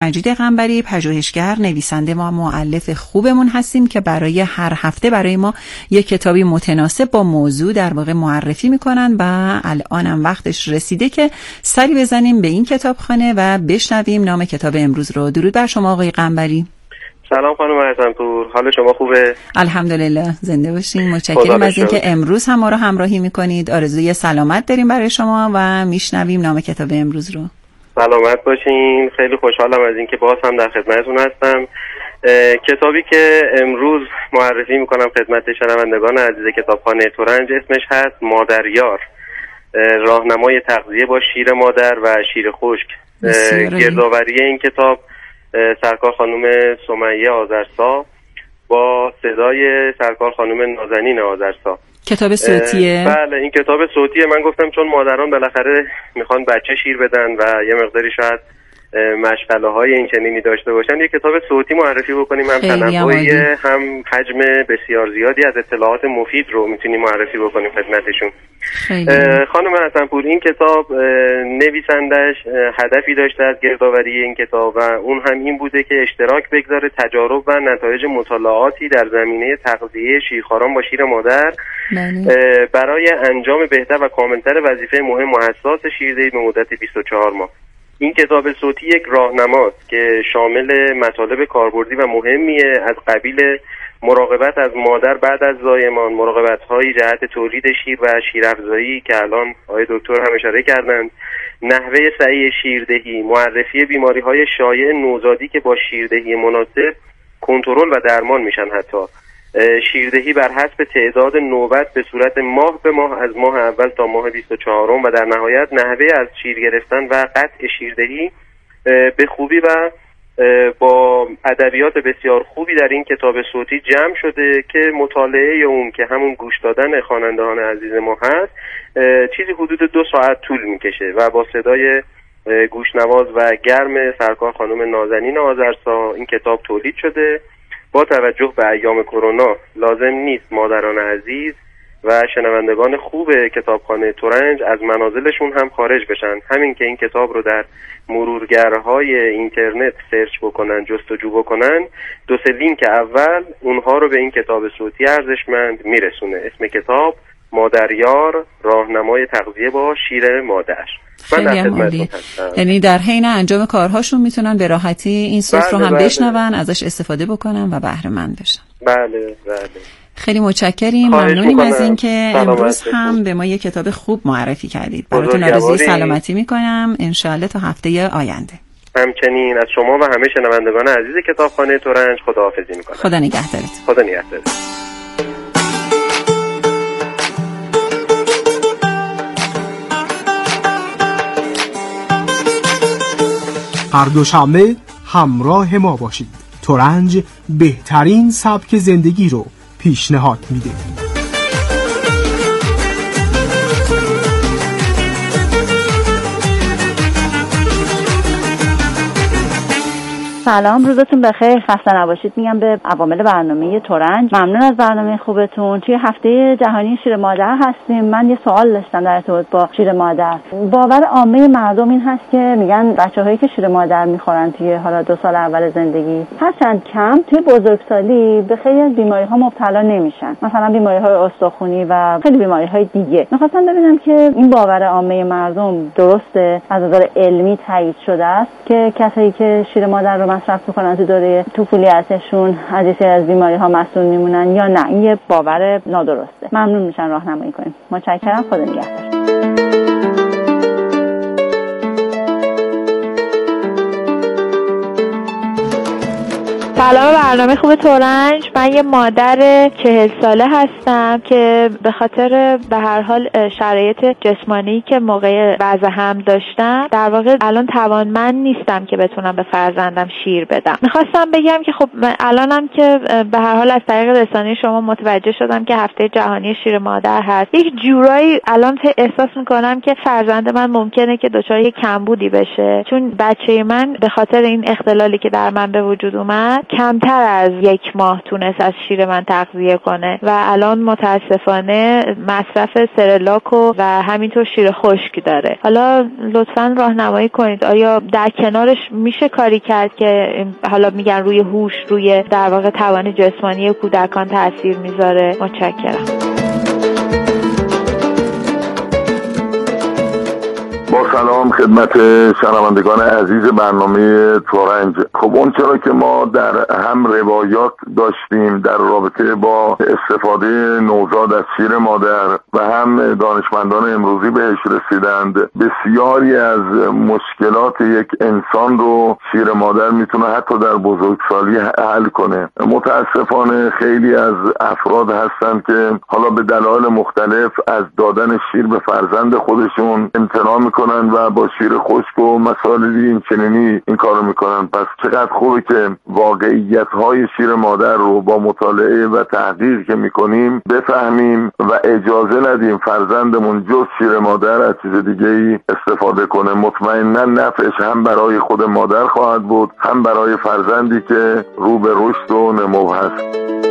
مجید قنبری، پژوهشگر، نویسنده و مؤلف خوبمون هستیم که برای هر هفته برای ما یک کتابی متناسب با موضوع در واقع معرفی میکنن و الانم وقتش رسیده که سری بزنیم به این کتابخانه و بشنویم نام کتاب امروز رو. درود بر شما آقای قنبری. سلام خانم حسن‌پور، حال شما خوبه؟ الحمدلله، زنده باشین. متشکرم از اینکه امروز هم ما رو همراهی میکنید. آرزوی سلامت داریم برای شما و میشنویم نام کتاب امروز رو. سلامت باشین. خیلی خوشحالم از اینکه باز هم در خدمتتون هستم. کتابی که امروز معرفی میکنم خدمت شنوندگان عزیز کتابخانه ترنج اسمش هست مادریار، راهنمای تغذیه با شیر مادر و شیر خشک. گردآوری این کتاب سرکار خانم سمیه آذرسا با صدای سرکار خانم نازنین آذرسا. کتاب صوتیه؟ بله، این کتاب صوتیه. من گفتم چون مادران بالاخره میخوان بچه شیر بدن و یه مقداری شاید مشغله های این چنینی داشته باشن، یه کتاب صوتی معرفی بکنیم. هم تنوعی هم حجم بسیار زیادی از اطلاعات مفید رو میتونیم معرفی بکنیم خدمتشون. خانم حسن‌پور، این کتاب نویسندش هدفی داشته از گردآوری این کتاب و اون هم این بوده که اشتراک بگذاره تجارب و نتایج مطالعاتی در زمینه تغذیه شیرخواران با شیر مادر برای انجام بهتر و کاملتر وظیفه مهم و حساس شیردهی به مدت 24 ماه. این کتاب صوتی یک راهنماست که شامل مطالب کاربردی و مهمیه از قبیل مراقبت از مادر بعد از زایمان، مراقبت‌های جهت تولید شیر و شیرافزایی که الان آقای دکتر هم اشاره کردند، نحوه صحیح شیردهی، معرفی بیماری‌های شایع نوزادی که با شیردهی مناسب کنترل و درمان میشن، حتی شیردهی بر حسب تعداد نوبت به صورت ماه به ماه از ماه اول تا ماه 24 و در نهایت نحوه از شیر گرفتن و قطع شیردهی به خوبی و با ادبیات بسیار خوبی در این کتاب صوتی جمع شده که مطالعه اون که همون گوش دادن خوانندگان عزیز ما هست چیزی حدود 2 ساعت طول میکشه و با صدای گوشنواز و گرم سرکار خانم نازنین آذرسا این کتاب تولید شده. با توجه به ایام کرونا لازم نیست مادران عزیز و شنوندگان خوب کتابخانه ترنج از منازلشون هم خارج بشن. همین که این کتاب رو در مرورگرهای اینترنت سرچ بکنن، جستجو بکنن، 2-3 لینک اول اونها رو به این کتاب صوتی ارزشمند میرسونه. اسم کتاب مادریار، راهنمای تغذیه با شیر مادر. خیلی عالی. یعنی در حین انجام کارهاشون میتونن به راحتی این صوت رو هم بشنون، ازش استفاده بکنن و بهره مند بشن. بله. خیلی متشکریم، ممنونیم از اینکه امروز هم به ما یک کتاب خوب معرفی کردید. براتون آرزوی سلامتی میکنم انشالله تا هفته آینده. همچنین از شما و همه شنوندگان عزیز کتابخانه ترنج خداحافظی میکنم. خدا نگهدارت. خدا نگهدارت. هر دوشنبه همراه ما باشید. ترنج بهترین سبک زندگی رو پیشنهاد میده. سلام، روزتون بخیر، خسته نباشید میگم به عوامل برنامه ترنج. ممنون از برنامه خوبتون. توی هفته جهانی شیر مادر هستیم. من یه سوال داشتم در ارتباط با شیر مادر. باور عامه مردم این هست که میگن بچه‌هایی که شیر مادر میخورن توی حالا 2 سال اول زندگی هرچند کم توی بزرگسالی به خیلی از بیماری‌ها مبتلا نمیشن، مثلا بیماری‌های استخوانی و خیلی بیماری‌های دیگه. می‌خواستم ببینم که این باور عامه مردم درسته، از نظر علمی تایید شده است که کسایی که شیر مادر رو مصرف میکنن تو دوره طفولیتشون از یه سری از بیماری‌ها مسئول میمونن یا نه؟ این یه باور نادرسته. ممنون میشن راهنمایی کنیم. متشکرم. خدا نگهدار. سلام، برنامه خوب ترنج. من یه مادر 40 ساله هستم که به خاطر به هر حال شرایط جسمانی که موقع وضع حمل داشتم در واقع الان توانمند نیستم که بتونم به فرزندم شیر بدم. میخواستم بگم که خب الانم که به هر حال از طریق رسانه شما متوجه شدم که هفته جهانی شیر مادر هست، یک جورایی الان احساس میکنم که فرزند من ممکنه که دچار یک کمبودی بشه، چون بچه من به خاطر این اختلالی که در من به وجود اومد کمتر از 1 ماه تونست از شیر من تغذیه کنه و الان متاسفانه مصرف سرلاک و همینطور شیر خشک داره. حالا لطفاً راهنمایی کنید آیا در کنارش میشه کاری کرد که حالا میگن روی هوش، روی در واقع توان جسمانی کودکان تاثیر میذاره؟ متشکرم. با سلام خدمت شنوندگان عزیز برنامه تورنج. خب اون چرا که ما در هم روایات داشتیم در رابطه با استفاده نوزاد از شیر مادر و هم دانشمندان امروزی بهش رسیدند، بسیاری از مشکلات یک انسان رو شیر مادر میتونه حتی در بزرگسالی حل کنه. متاسفانه خیلی از افراد هستند که حالا به دلایل مختلف از دادن شیر به فرزند خودشون امتناع میکنن و با شیر خشک و مسائل این چنینی این کارو میکنن. پس چقدر خوبه که واقعیت های شیر مادر رو با مطالعه و تحقیق که میکنیم بفهمیم و اجازه ندیم فرزندمون جز شیر مادر از چیز دیگه ای استفاده کنه. مطمئنا نفعش هم برای خود مادر خواهد بود، هم برای فرزندی که رو به رشد و نمو هست.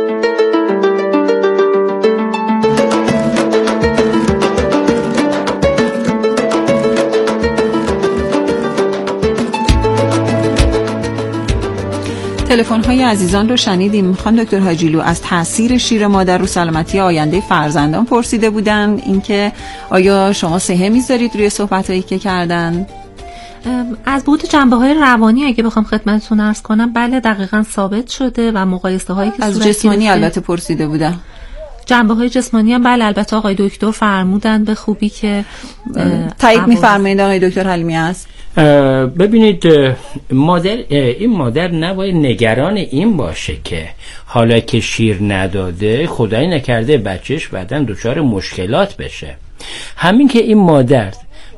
تلفن‌های عزیزان رو شنیدیم. میخوان دکتر حاجیلو از تاثیر شیر مادر رو سلامتی آینده فرزندان پرسیده بودن، اینکه آیا شما صحه میذارید روی صحبتایی که کردن؟ از بعد جنبه‌های روانی اگه بخوام خدمتتون عرض کنم، بله دقیقاً ثابت شده و مقایسه‌هایی که از جسمانی البته پرسیده بودن. جنبه‌های جسمانی هم بله البته آقای دکتر فرمودن به خوبی که تایید می‌فرمایید آقای دکتر حلیمی است. ببینید این مادر نباید نگران این باشه که حالا که شیر نداده خدای نکرده بچهش بعداً دچار مشکلات بشه. همین که این مادر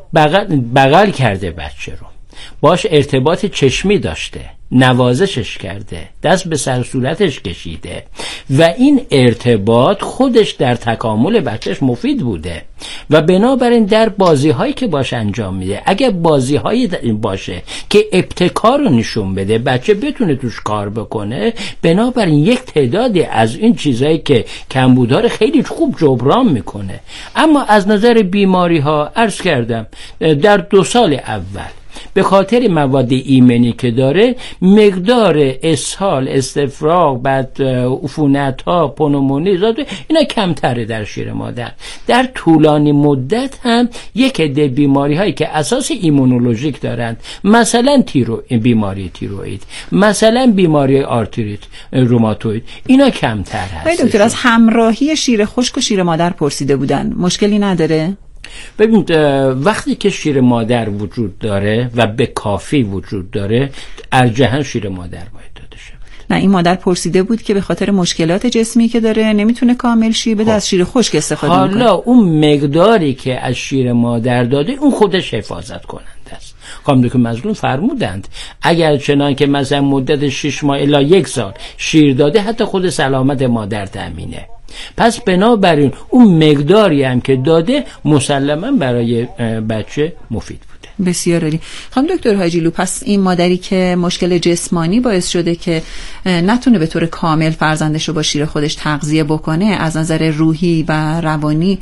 بغل کرده بچه رو، باش ارتباط چشمی داشته، نوازشش کرده، دست به سر صورتش کشیده و این ارتباط خودش در تکامل بچهش مفید بوده و بنابراین در بازی هایی که باش انجام میده، اگر بازی هایی باشه که ابتکار رو نشون بده، بچه بتونه توش کار بکنه، بنابراین یک تعدادی از این چیزایی که کمبودها رو خیلی خوب جبران میکنه. اما از نظر بیماری ها عرض کردم در 2 سال اول به خاطر مواد ایمنی که داره مقدار اسهال، استفراغ، بعد عفونت ها، پنومونی زاده اینا کمتره در شیر مادر. در طولانی مدت هم یک عده بیماری هایی که اساس ایمونولوژیک دارند، مثلا بیماری تیروئید، مثلا بیماری آرتریت روماتوید، اینا کمتر هست. دکتر از همراهی شیر خشک و شیر مادر پرسیده بودن، مشکلی نداره؟ ببینید وقتی که شیر مادر وجود داره و به کافی وجود داره، ارجحاً شیر مادر باید داده شود. نه این مادر پرسیده بود که به خاطر مشکلات جسمی که داره نمیتونه کامل شیر بده، از شیر خشک استفاده میکنه. حالا اون مقداری که از شیر مادر داده اون خودش حفاظت کننده است. خانم دکتر مظلوم فرمودند اگر چنان که مثلا مدت 6 ماه الی 1 سال شیر داده، حتی خود سلامت مادر تامینه. پس بنابراین اون مقداری هم که داده مسلماً برای بچه مفید بوده. بسیار عالی. خانم دکتر حاجیلو، پس این مادری که مشکل جسمانی باعث شده که نتونه به طور کامل فرزندش رو با شیر خودش تغذیه بکنه، از نظر روحی و روانی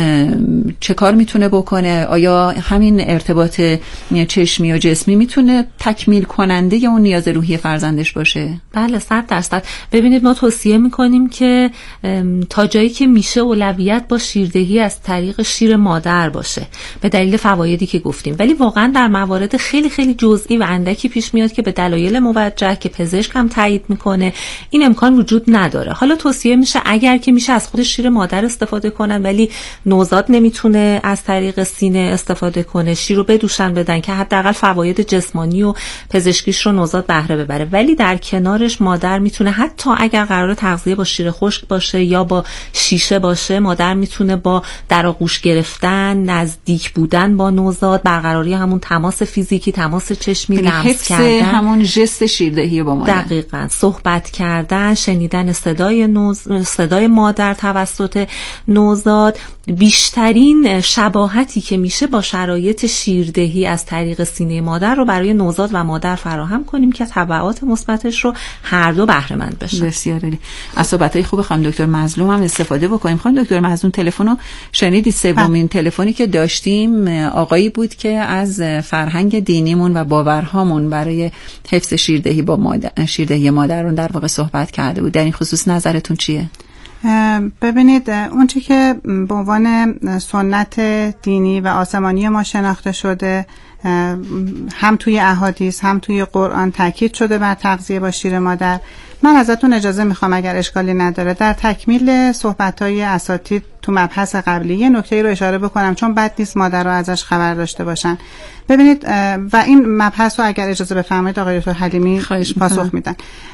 چه کار میتونه بکنه؟ آیا همین ارتباط چشمی و جسمی میتونه تکمیل کننده یا اون نیاز روحی فرزندش باشه؟ بله 100%. ببینید ما توصیه میکنیم که تا جایی که میشه اولویت با شیردهی از طریق شیر مادر باشه به دلیل فوایدی که گفتیم، ولی واقعا در موارد خیلی خیلی جزئی و اندکی پیش میاد که به دلایل موجه که پزشک هم تایید میکنه این امکان وجود نداره. حالا توصیه میشه اگر که میشه از خود شیر مادر استفاده کنن، ولی نوزاد نمیتونه از طریق سینه استفاده کنه، شیر رو بدوشن بدن که حداقل فواید جسمانی و پزشکیش رو نوزاد بهره ببره. ولی در کنارش مادر میتونه حتی اگر قرار تغذیه با شیر خشک باشه یا با شیشه باشه، مادر میتونه با در آغوش گرفتن، نزدیک بودن با نوزاد، برقراری روی همون تماس فیزیکی، تماس چشمی، لمس کردن، همون ژست شیردهی با مادر، دقیقاً صحبت کردن، شنیدن صدای مادر توسط نوزاد، بیشترین شباهتی که میشه با شرایط شیردهی از طریق سینه مادر رو برای نوزاد و مادر فراهم کنیم که تبعات مثبتش رو هر دو بهره مند بشن. بسیار عالی. از صحبت‌های خوب خانم دکتر مظلوم هم استفاده بکنیم. خانم دکتر مظلوم تلفن رو شنیدید؟ سومین تلفنی که داشتیم آقایی بود که از فرهنگ دینیمون و باورهامون برای حفظ شیردهی با مادر، شیردهی مادرون در واقع صحبت کرده بود. در این خصوص نظرتون چیه؟ ببینید، اون چی که به عنوان سنت دینی و آسمانی ما شناخته شده، هم توی احادیث هم توی قرآن تاکید شده بر تغذیه با شیر مادر. من ازتون اجازه میخوام اگر اشکالی نداره در تکمیل صحبت‌های اساتید تو مبحث قبلی یه نکته‌ای رو اشاره بکنم، چون بد نیست مادر رو ازش خبر داشته باشن. ببینید، و این مبحث رو اگر اجازه بفرمایید آقای دکتر حلیمی پاسخ میدن.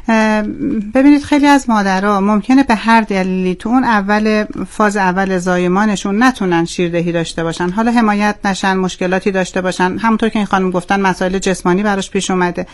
ببینید، خیلی از مادرها ممکنه به هر دلیلی تو اون فاز اول زایمانشون نتونن شیردهی داشته باشن، حالا حمایت نشن، مشکلاتی داشته باشن، همونطور که این خانم گفتن مسائل جسمانی براش پیش اومده،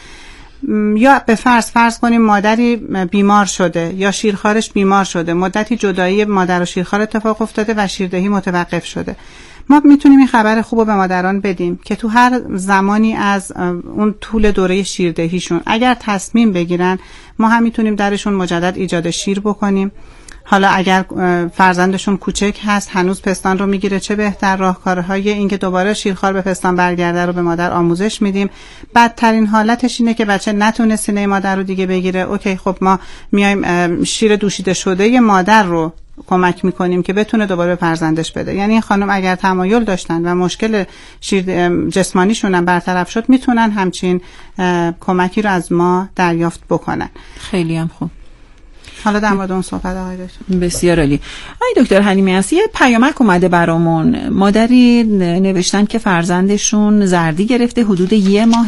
یا به فرض کنیم مادری بیمار شده یا شیرخوارش بیمار شده، مدتی جدایی مادر و شیرخوار اتفاق افتاده و شیردهی متوقف شده. ما میتونیم این خبر خوب رو به مادران بدیم که تو هر زمانی از اون طول دوره شیردهیشون اگر تصمیم بگیرن، ما هم میتونیم درشون مجدد ایجاد شیر بکنیم. حالا اگر فرزندشون کوچک هست، هنوز پستان رو میگیره، چه بهتر. راهکارهای این که دوباره شیرخوار به پستان برگرده رو به مادر آموزش میدیم. بدترین حالتش اینه که بچه نتونه سینه مادر رو دیگه بگیره. اوکی، خب ما میایم شیر دوشیده شده مادر رو کمک میکنیم که بتونه دوباره به فرزندش بده. یعنی این خانم اگر تمایل داشتن و مشکل جسمانیشون هم برطرف شد، میتونن همچین کمکی رو از ما دریافت بکنن. خیلی هم خوب. حالا در مورد اون صحبت آقای دکتر. بسیار عالی. آقای دکتر حلیمی هست، یه پیامک اومده برامون. مادری نوشتن که فرزندشون زردی گرفته، حدود 1 ماه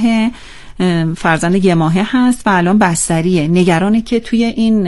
فرزند 1 ماهه هست و الان بستریه. نگرانه که توی این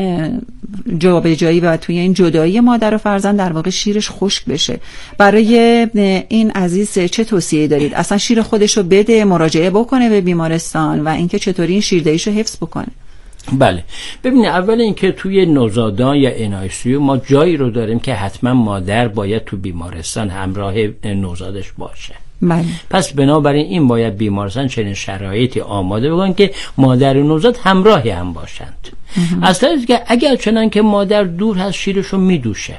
جابجایی و توی این جدایی مادر و فرزند در واقع شیرش خشک بشه. برای این عزیز چه توصیه دارید؟ اصلا شیر خودشو بده، مراجعه بکنه به بیمارستان و اینکه چطوری این شیردهیشو حفظ بکنه؟ بله، ببینید، اول اینکه توی نوزادان یا NICU ما جایی رو داریم که حتما مادر باید تو بیمارستان همراه نوزادش باشه. بله. پس بنابراین این باید بیمارستان چنین شرایطی آماده بکنن که مادر و نوزاد همراهی هم باشند. اصلا که اگر چنان که مادر دور هست، شیرشو میدوشه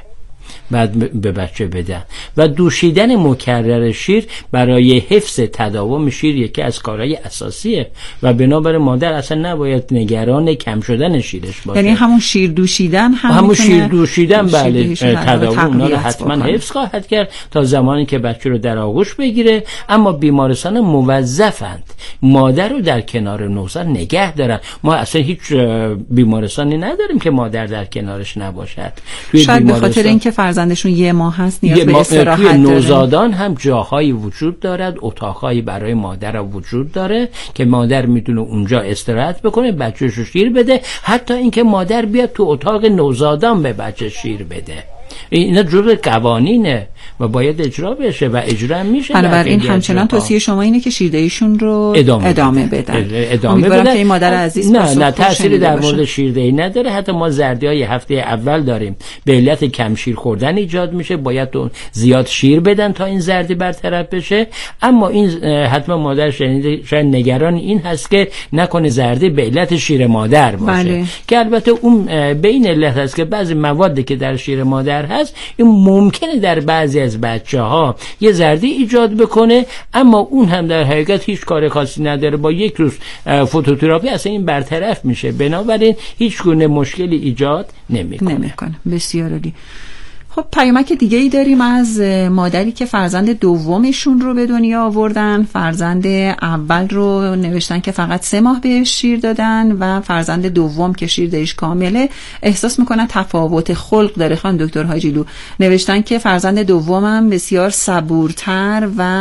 بعد به بچه بدن و دوشیدن مکرر شیر برای حفظ تداوم شیر یکی از کارهای اساسیه و بنابراین مادر اصلا نباید نگران کم شدن شیرش باشه. یعنی همون شیر دوشیدن همون شیر دوشیدن بله تداوم اونا رو حتما حفظ خواهد کرد تا زمانی که بچه رو در آغوش بگیره. اما بیمارستان موظفند مادر رو در کنار نوزاد نگه دارن. ما اصلا هیچ بیمارستانی نداریم که مادر در کنارش نباشد. شاید به خاطر اینکه فرزندشون 1 ماه هست نیاز به استراحت داره. توی نوزادان هم جاهایی وجود دارد، اتاقهایی برای مادر وجود داره که مادر میتونه اونجا استراحت بکنه، بچه‌شو شیر بده، حتی اینکه مادر بیاد تو اتاق نوزادان به بچه شیر بده. اینا جزء قوانینه و باید اجرا بشه و اجرا میشه. بنابراین همچنان توصیه شما اینه که شیردهیشون رو ادامه بدن. امیدوارم که این مادر عزیز نه تأثیری در مورد شیردهی نداره. حتی ما زردی‌های هفته اول داریم، به علت کم شیر خوردن ایجاد میشه، باید زیاد شیر بدن تا این زردی برطرف بشه. اما این حتما مادر شاید نگران این هست که نکنه زردی به علت شیر مادر باشه. بله. که البته اون به این علت هست که بعضی موادی که در شیر مادر هست این ممکنه در بعضی از بچه‌ها یه زردی ایجاد بکنه، اما اون هم در حقیقت هیچ کار خاصی نداره. با 1 روز فوتوتراپی اصلا این برطرف میشه. بنابراین هیچ گونه مشکلی ایجاد نمیکنه. بسیار عالی. خب پیامک دیگه ای داریم از مادری که فرزند دومشون رو به دنیا آوردن. فرزند اول رو نوشتن که فقط 3 ماه بهش شیر دادن و فرزند دوم که شیردهیش کامله احساس میکنن تفاوت خلق داره. خانم دکتر حاجیلو نوشتن که فرزند دومم بسیار صبورتر و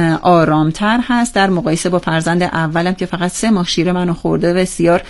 آرامتر هست در مقایسه با فرزند اولم که فقط 3 ماه شیر منو خورده، بسیار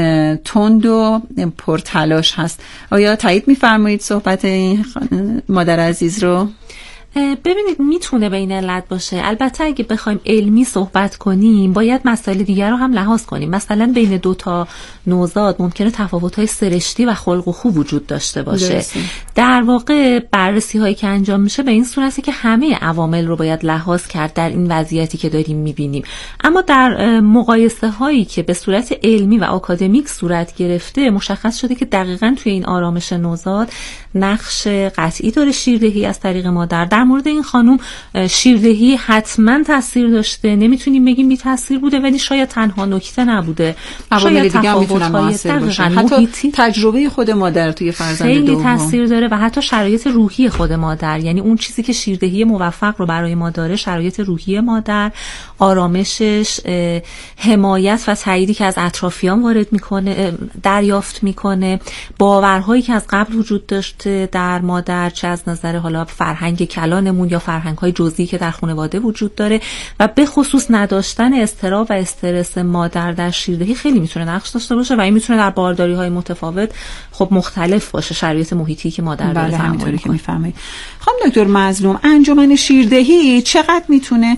تند و پرتلاش هست. آیا تایید میفرمایید صحبت این مادر عزیز رو؟ ببینید میتونه به این علت باشه. البته اگه بخوایم علمی صحبت کنیم باید مسائل دیگر رو هم لحاظ کنیم. مثلا بین دو تا نوزاد ممکنه تفاوت‌های سرشتی و خلق و خو وجود داشته باشه. در واقع بررسی هایی که انجام میشه به این صورته که همه عوامل رو باید لحاظ کرد در این وضعیتی که داریم میبینیم. اما در مقایسه هایی که به صورت علمی و آکادمیک صورت گرفته مشخص شده که دقیقاً توی این آرامش نوزاد نقش قطعی داره شیردهی از طریق مادر. در مورد این خانم شیردهی حتما تاثیر داشته، نمیتونیم بگیم بی تاثیر بوده، ولی شاید تنها نکته نبوده، شاید دیگه هم میتونن موثر باشه. حتی تجربه خود مادر توی فرزند خیلی دوم تاثیر داره و حتی شرایط روحی خود مادر، یعنی اون چیزی که شیردهی موفق رو برای ما داره، شرایط روحی مادر، آرامشش، حمایت و تاییدی که از اطرافیان وارد میکنه، دریافت میکنه، باورهایی که از قبل وجود داشته در مادر، چه از نظر حالا فرهنگ کلانمون یا فرهنگ‌های جزئی که در خانواده وجود داره، و به خصوص نداشتن اضطراب و استرس مادر در شیردهی خیلی میتونه نقش داشته باشه و این میتونه در بارداری‌های متفاوت خب مختلف باشه، شرایط محیطی که مادر داره. همینطوری که میفهمید. خانم دکتر مظلوم، انجمن شیردهی چقدر میتونه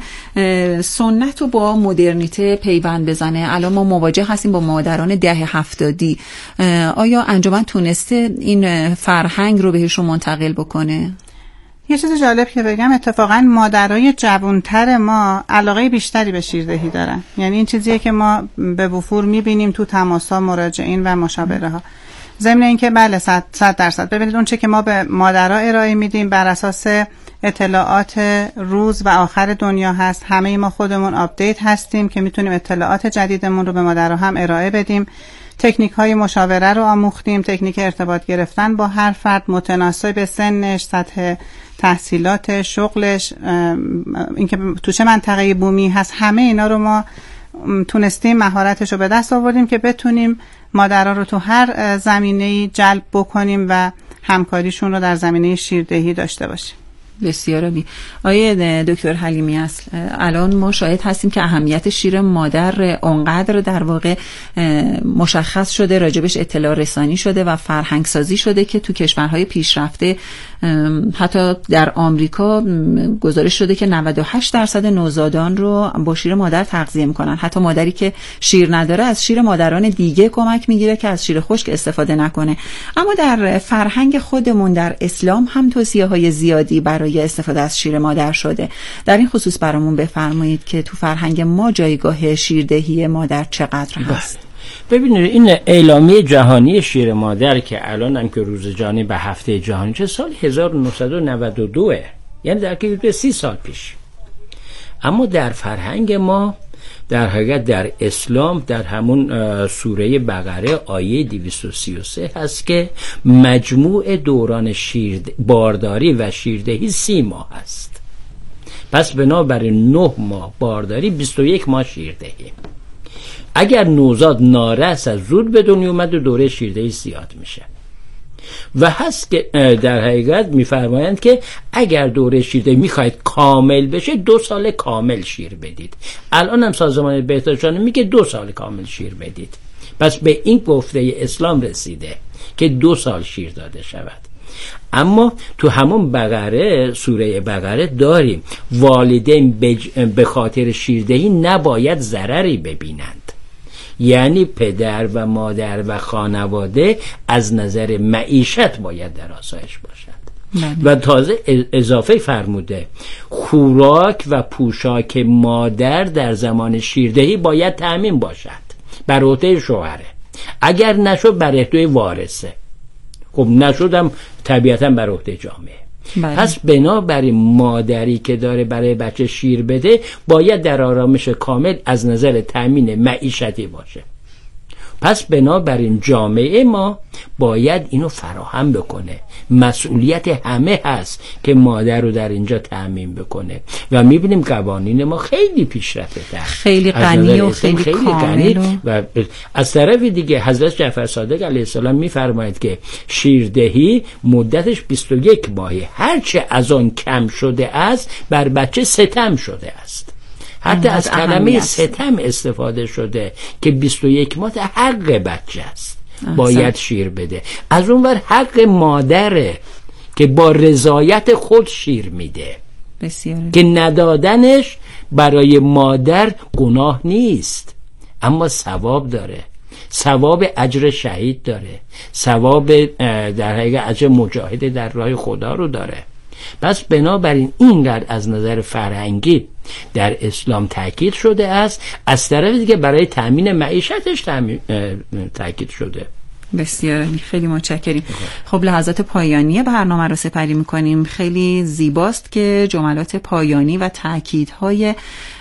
سنت رو با مدرنیته پیوند بزنه؟ الان ما مواجه هستیم با مادران دهه 70. آیا انجمن تونسته این فرهنگ رو بهشون منتقل بکنه؟ یه چیز جالب که بگم، اتفاقا مادرای جوانتر ما علاقه بیشتری به شیردهی دارن. یعنی این چیزیه که ما به وفور میبینیم تو تماس‌ها، مراجعین و مشاوره ها. ضمن اینکه بله 100%. ببینید اون چه که ما به مادرها ارائه میدیم بر اساس اطلاعات روز و آخر دنیا هست. همه ما خودمون آپدیت هستیم که میتونیم اطلاعات جدیدمون رو به مادرها هم ارائه بدیم. تکنیک های مشاوره رو آموختیم، تکنیک ارتباط گرفتن با هر فرد متناسب به سنش، سطح تحصیلات، شغلش، اینکه تو چه منطقه بومی هست، همه اینا رو ما تونستیم مهارتش رو به دست آوردیم که بتونیم مادرها رو تو هر زمینه‌ای جلب بکنیم و همکاریشون رو در زمینه شیردهی داشته باشیم. بسیار عالی. آیه دکتر حلیمی است، الان ما شاهد هستیم که اهمیت شیر مادر اونقدر در واقع مشخص شده، راجبش اطلاع رسانی شده و فرهنگ سازی شده که تو کشورهای پیشرفته، حتی در آمریکا گزارش شده که 98% نوزادان رو با شیر مادر تغذیه میکنن. حتی مادری که شیر نداره از شیر مادران دیگه کمک میگیره که از شیر خشک استفاده نکنه. اما در فرهنگ خودمون در اسلام هم توصیه‌های زیادی برای استفاده از شیر مادر شده. در این خصوص برامون بفرمایید که تو فرهنگ ما جایگاه شیردهی مادر چقدر هست؟ ببینید این اعلامیه جهانی شیر مادر که الان هم که روز جهانی به هفته جهانی چه سال 1992 یعنی در که 30 سال پیش. اما در فرهنگ ما در حقیقت در اسلام در همون سوره بقره آیه 233 هست که مجموع دوران بارداری و شیردهی 30 ماه است. پس بنابراین 9 ماه بارداری، 21 ماه شیردهی. اگر نوزاد نارس از زود به دنیا اومد و دوره شیردهی زیاد میشه. و هست که در حقیقت میفرمایند که اگر دوره شیردهی میخواید کامل بشه 2 سال کامل شیر بدید. الان هم سازمان بهداشت میگه 2 سال کامل شیر بدید. پس به این گفته اسلام رسیده که 2 سال شیر داده شود. اما تو همون بقره، سوره بقره داریم والدین به خاطر شیردهی نباید ضرری ببینند. یعنی پدر و مادر و خانواده از نظر معیشت باید در آسایش باشند. و تازه اضافه فرموده خوراک و پوشاک مادر در زمان شیردهی باید تأمین باشد، بر عهده شوهره. اگر نشد بر عهده وارثه. خب نشدم طبیعتا بر عهده جامعه. پس بنابراین مادری که داره برای بچه شیر بده باید در آرامش کامل از نظر تأمین معیشتی باشه. پس بنابراین جامعه ما باید اینو فراهم بکنه. مسئولیت همه هست که مادر رو در اینجا تأمین بکنه و میبینیم قوانین ما خیلی پیشرفته تر، خیلی غنی و خیلی کامل و از طرف دیگه حضرت جعفر صادق علیه السلام میفرماید که شیردهی مدتش 21 ماهه، هرچه از آن کم شده است بر بچه ستم شده است. حتی از کلمه ستم استفاده شده که 21 ماه حق بچه است، باید شیر بده. از اون ور حق مادره که با رضایت خود شیر میده. بسیار. که ندادنش برای مادر گناه نیست، اما ثواب داره، ثواب اجر شهید داره، ثواب در حقیقت اجر مجاهد در راه خدا رو داره. پس بنابراین اینقدر از نظر فرهنگی در اسلام تاکید شده است، از طرف دیگه برای تأمین معیشتش تاکید شده. بسیار، خیلی متشکریم. خب لحظات پایانی برنامه رو سپری می‌کنیم. خیلی زیباست که جملات پایانی و تأکیدهای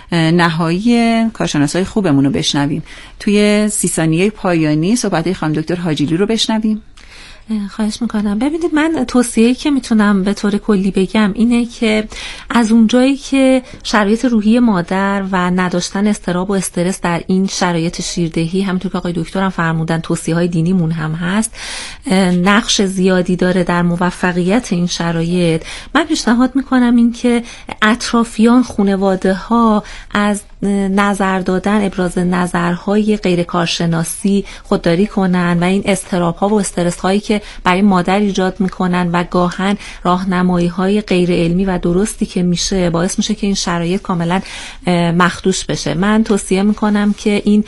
نهایی کارشناسای خوبمون رو بشنویم. توی 30 ثانیه پایانی صحبت خانم دکتر حاجیلو رو بشنویم. خواهش میکنم. ببینید، من توصیه‌ای که میتونم به طور کلی بگم اینه که از اونجایی که شرایط روحی مادر و نداشتن اضطراب و استرس در این شرایط شیردهی، همونطور که آقای دکتر هم فرمودن توصیه‌های دینیمون هم هست، نقش زیادی داره در موفقیت این شرایط، من پیشنهاد میکنم این که اطرافیان، خانواده ها از نظر دادن، ابراز نظرهای غیر کارشناسی خودداری کنن و این اضطراب‌ها و استرس‌هایی که برای مادر ایجاد میکنن و گاهن راهنمایی‌های غیر علمی و درستی که میشه باعث میشه که این شرایط کاملا مخدوش بشه. من توصیه میکنم که این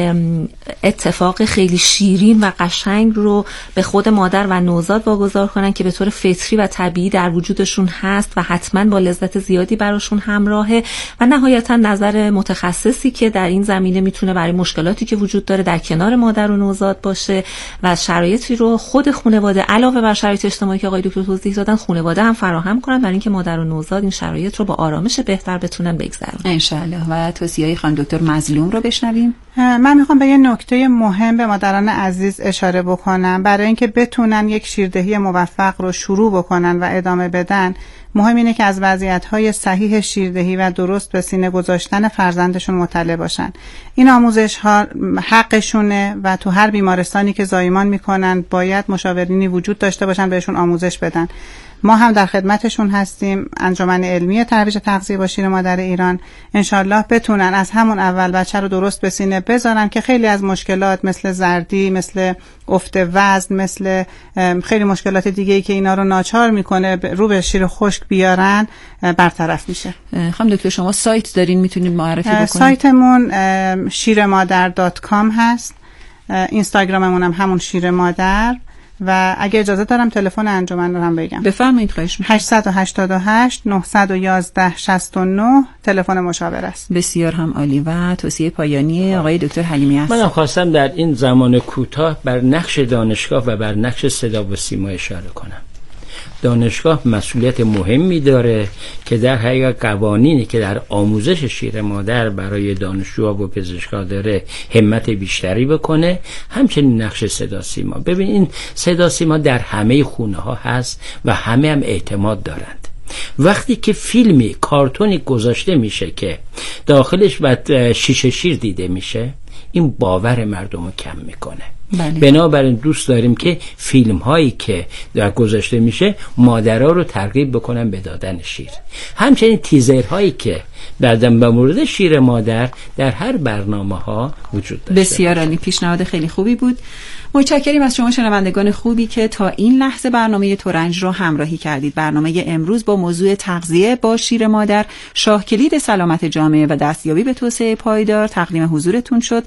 اتفاق خیلی شیرین و قشنگ رو به خود مادر و نوزاد واگذار کنن که به طور فطری و طبیعی در وجودشون هست و حتما با لذت زیادی براشون همراهه، و نهایتا نظر متخصصی که در این زمینه میتونه برای مشکلاتی که وجود داره در کنار مادر و نوزاد باشه و شرایطی رو خود خانواده علاوه بر شرایط اجتماعی که آقای دکتر توضیح دادن خانواده هم فراهم کنن برای اینکه مادر و نوزاد این شرایط رو با آرامش بهتر بتونن بگذرونن ان شاء الله. و توصیه‌های خانم دکتر مظلوم رو بشنویم. من میخوام به یه نکته مهم به مادران عزیز اشاره بکنم. برای اینکه بتونن یک شیردهی موفق رو شروع بکنن و ادامه بدن، مهم اینه که از وضعیت‌های صحیح شیردهی و درست به سینه گذاشتن فرزندشون مطلع باشن. این آموزش‌ها حقشونه و تو هر بیمارستانی که زایمان میکنن باید مشاورینی وجود داشته باشن بهشون آموزش بدن. ما هم در خدمتشون هستیم. انجمن علمی ترویج تغذیه با شیر مادر ایران انشالله بتونن از همون اول بچه رو درست به سینه بذارن که خیلی از مشکلات مثل زردی، مثل افت وزن، مثل خیلی مشکلات دیگه‌ای که اینا رو ناچار میکنه رو به شیر خشک بیارن برطرف میشه. خانم دکتر شما سایت دارین، میتونید معرفی بکنید؟ سایتمون shiremodar.com هست. اینستاگراممون هم همون شیر مادر، و اگه اجازه دارم تلفن انجمن رو هم بگم. بفرمایید. خواهش می‌کنم. 888 911 69 تلفن مشاور است. بسیار هم عالی. و توصیه پایانی آقای دکتر حلیمی هست. منم خواستم در این زمان کوتاه بر نقش دانشگاه و بر نقش صدا و سیما اشاره کنم. دانشگاه مسئولیت مهمی داره که در حقیقت قوانینی که در آموزش شیر مادر برای دانشجوها و پزشکا داره همت بیشتری بکنه. همچنین نقش صدا سیما. ببین این صدا سیما در همه خونه ها هست و همه هم اعتماد دارند. وقتی که فیلمی کارتونی گذاشته میشه که داخلش بعد شیشه شیر دیده میشه، این باور مردم رو کم میکنه. بله. بنابراین دوست داریم که فیلم هایی که در گذاشته میشه مادرها رو ترغیب بکنن به دادن شیر. همچنین تیزر هایی که بعدم به مورد شیر مادر در هر برنامه ها وجود داشته. بسیار عالی، پیشنهاد خیلی خوبی بود. متشکریم از شما شنوندگان خوبی که تا این لحظه برنامه ترنج رو همراهی کردید. برنامه امروز با موضوع تغذیه با شیر مادر، شاه کلید سلامت جامعه و دستیابی به توسعه پایدار تقدیم حضورتون شد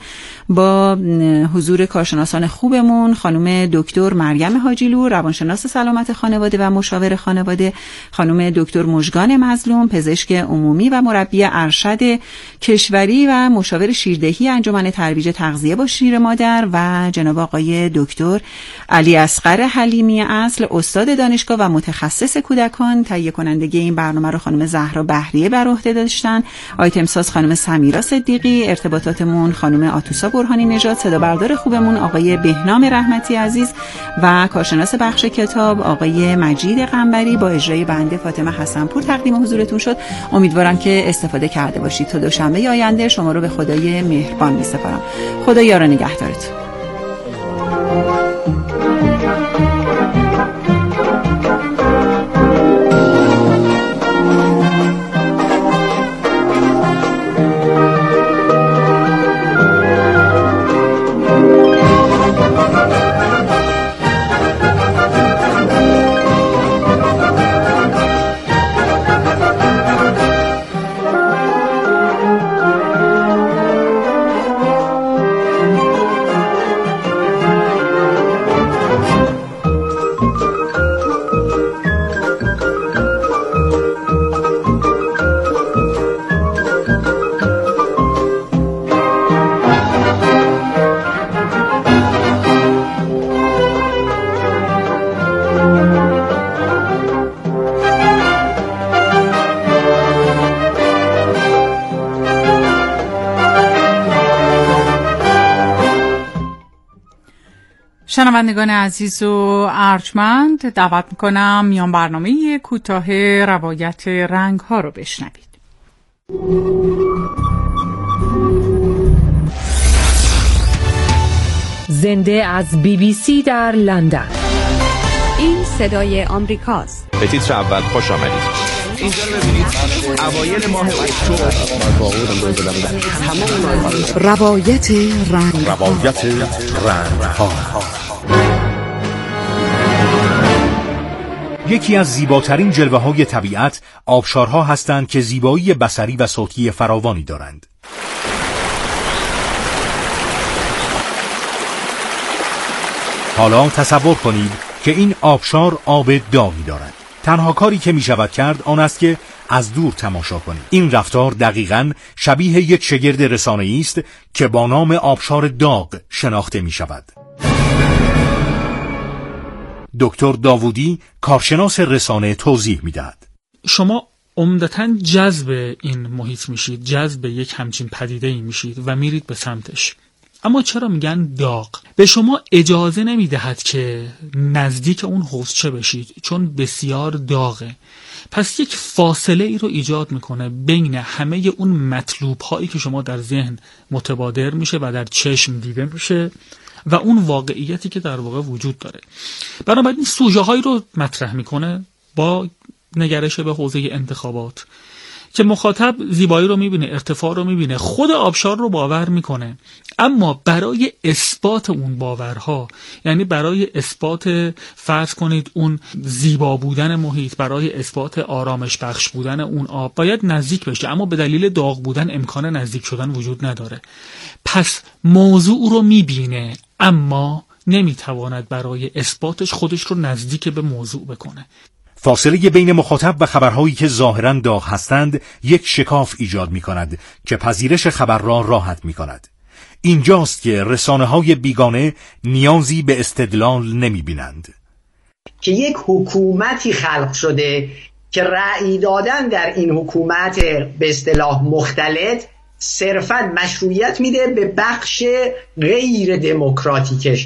با حضور کارشناسان خوبمون، خانم دکتر مریم حاجیلو، روانشناس سلامت خانواده و مشاور خانواده، خانم دکتر مژگان مظلوم، پزشک عمومی و مربی ارشد کشوری و مشاور شیردهی انجمن ترویج تغذیه با شیر مادر، و جناب آقای دکتر علی اصغر حلیمی اصل، استاد دانشگاه و متخصص کودکان. تهیه کننده این برنامه رو خانم زهرا بهریه بر عهده داشتن. آیتم ساز خانم سمیرا صدیقی، ارتباطاتمون خانم آتوسا برهانی نژاد، صدا بردار خوبمون آقای بهنام رحمتی عزیز و کارشناس بخش کتاب آقای مجید قنبری با اجرای بنده فاطمه حسنپور تقدیم حضورتون شد. امیدوارم که استفاده کرده باشید. تا دوشنبه آینده شما رو به خدای مهربان می‌سپارم. خدا یار و نگهدارتون. شنوندگان عزیز و ارجمند، دعوت میکنم میان برنامه کوتاه روایت رنگ ها رو بشنوید. زنده از BBC در لندن. این صدای آمریکاست. به تیتر اول خوش آمدید. اینجا رو ببینید، اوایل ماه اکتبر روایت رنگ ها. یکی از زیباترین جلوه‌های طبیعت آبشارها هستند که زیبایی بصری و صوتی فراوانی دارند. حالا تصور کنید که این آبشار آب داغی دارد. تنها کاری که می شود کرد آن است که از دور تماشا کنید. این رفتار دقیقاً شبیه یک شگرد رسانه‌ای است که با نام آبشار داغ شناخته می شود. دکتر داوودی، کارشناس رسانه، توضیح می دهد. شما عمدتاً جذب این محیط میشید، جذب یک همچین پدیده‌ای میشید و میرید به سمتش. اما چرا میگن داغ؟ به شما اجازه نمیدهد که نزدیک اون حوضچه بشید، چون بسیار داغه. پس یک فاصله ای رو ایجاد میکنه بین همه اون مطلوب هایی که شما در ذهن متبادر میشه و در چشم دیده میشه و اون واقعیتی که در واقع وجود داره. بنابراین سوژه هایی رو مطرح میکنه با نگرش به حوزه انتخابات که مخاطب زیبایی رو میبینه، ارتفاع رو میبینه، خود آبشار رو باور میکنه. اما برای اثبات اون باورها، یعنی برای اثبات فرض کنید اون زیبا بودن محیط، برای اثبات آرامش بخش بودن اون آب، باید نزدیک بشه. اما به دلیل داغ بودن امکان نزدیک شدن وجود نداره. پس موضوع رو میبینه اما نمیتواند برای اثباتش خودش رو نزدیک به موضوع بکنه. فاصله بین مخاطب و خبرهایی که ظاهراً داغ هستند یک شکاف ایجاد می کند که پذیرش خبر را راحت می کند. اینجاست که رسانه‌های بیگانه نیازی به استدلال نمی بینند. که یک حکومتی خلق شده که رأی دادن در این حکومت به اصطلاح مختلط صرفاً مشروعیت میده به بخش غیر دموکراتیکش.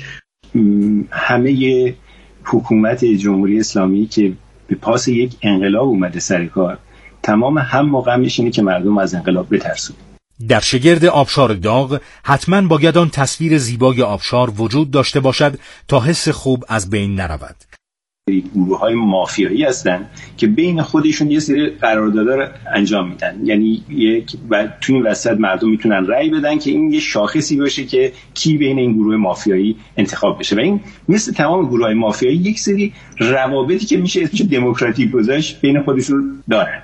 همه حکومت جمهوری اسلامی که به پاس یک انقلاب اومده سر کار، تمام هم موقعش اینه که مردم از انقلاب بترسون. در شگرد آبشار داغ حتما باید آن تصویر زیبای آبشار وجود داشته باشد تا حس خوب از بین نرود. گروه‌های مافیایی هستن که بین خودشون یه سری قراردادها انجام میدن، یعنی تو این وسط مردم میتونن رأی بدن که این یه شاخصی باشه که کی بین این گروه مافیایی انتخاب بشه و این مثل تمام گروه‌های مافیایی یک سری روابطی که میشه اسمش دموکراتیک گذاشت بین خودشون دارن.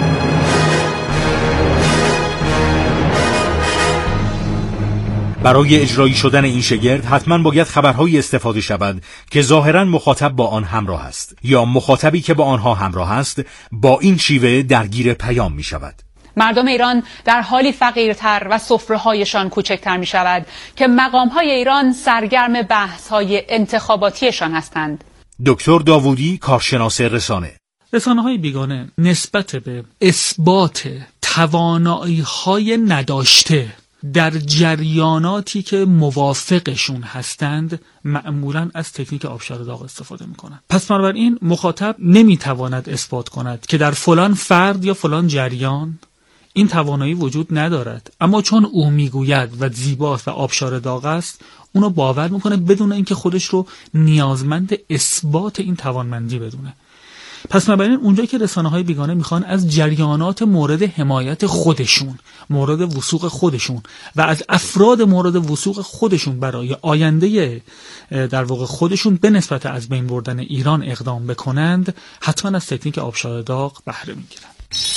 برای اجرایی شدن این شگرد حتما باید خبرهایی استفاده شود که ظاهراً مخاطب با آن همراه است یا مخاطبی که با آنها همراه است با این شیوه درگیر پیام می شود. مردم ایران در حالی فقیرتر و سفره‌هایشان کوچکتر می شود که مقام‌های ایران سرگرم بحث‌های انتخاباتیشان هستند. دکتر داوودی، کارشناس رسانه‌های بیگانه نسبت به اثبات توانایی‌های نداشته در جریاناتی که موافقشون هستند معمولاً از تکنیک آبشار داغ استفاده میکنن. پس بنابراین مخاطب نمیتواند اثبات کند که در فلان فرد یا فلان جریان این توانایی وجود ندارد، اما چون او میگوید و زیباست و آبشار داغ است اونو باور میکنه بدون اینکه خودش رو نیازمند اثبات این توانمندی بدونه. پس بنابراین اونجا که رسانه‌های بیگانه میخوان از جریانات مورد حمایت خودشون، مورد وثوق خودشون و از افراد مورد وثوق خودشون برای آینده در واقع خودشون به نسبت از بین بردن ایران اقدام بکنند، حتما از تکنیک آبشار داغ بهره میگیرن.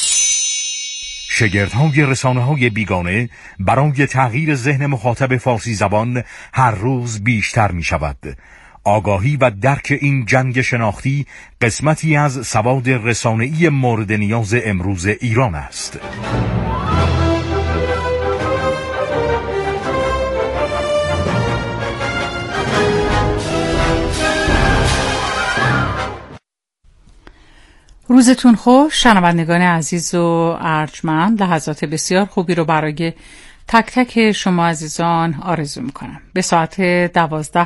شگردهای رسانه‌های بیگانه برای تغییر ذهن مخاطب فارسی زبان هر روز بیشتر میشود. آگاهی و درک این جنگ شناختی قسمتی از سواد رسانه‌ای مورد نیاز امروز ایران است. روزتون خوش شنوندگان عزیز و ارجمند. لحظات بسیار خوبی رو برای تک تک شما عزیزان آرزو میکنم. به ساعت 12